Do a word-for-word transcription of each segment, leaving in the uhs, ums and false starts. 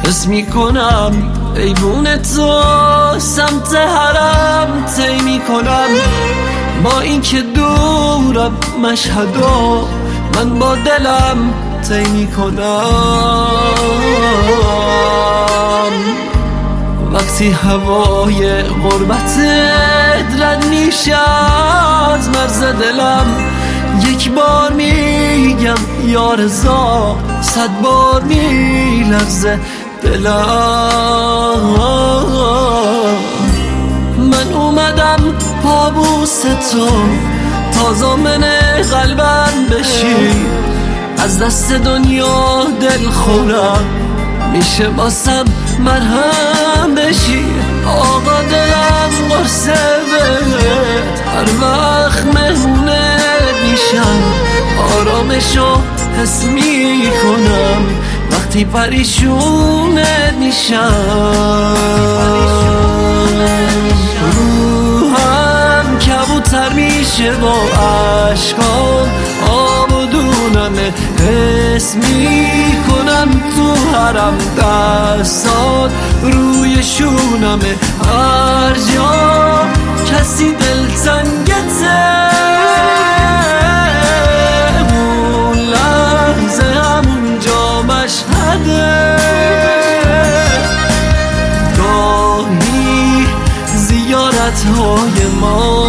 حس میکنم ایوون تو سمت حرم طی میکنم، با اینکه دورم مشهدا من با دلم طی میکنم. وقتی هوای غربتت رد میشه از مرز دلم، یک بار میگم یا رضا، صد بار میلرزه دلم. من اومدم پابوس تو تا ضامن قلبم بشی، از دست دنیا دل خورم میشه واسم مرهم بشی. آقا دلم قرصه بهت هر وقت مهمونه میشم، آرامشو حس میکنم وقتی پریشونت میشم. روحم کبوتر میشه با عشقام، آب و دونمه حس میکنم تو حرم دستات روی شونمه، هر جا کسی دلتنگته اون لحظه همونجا مشهده. گاهی زیارت های ما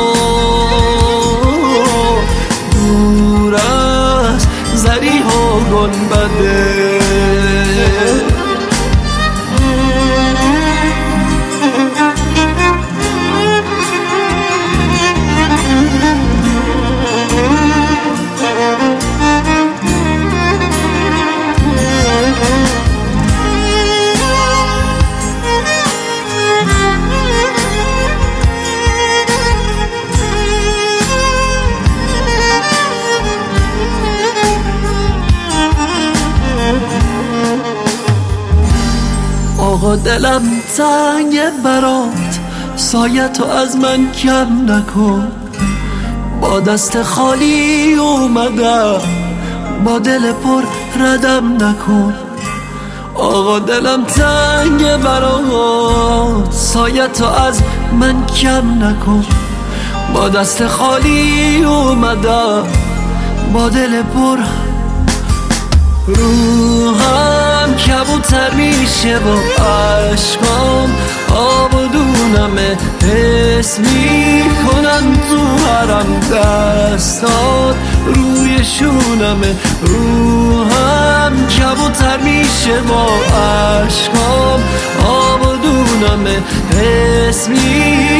دور از ضریح و گنبده. آقا دلم تنگه برات، سایتو از من کم نکن، با دست خالی اومدم با دل پر ردم نکن. آقا دلم تنگه برات، سایتو از من کم نکن، با دست خالی اومدم با دل پر. روحم کبوتر میشه با عشقام، آب و دونمه حس میکنم تو حرم دستات روی شونمه. روحم کبوتر میشه با عشقام، آب و دونمه حس میکنم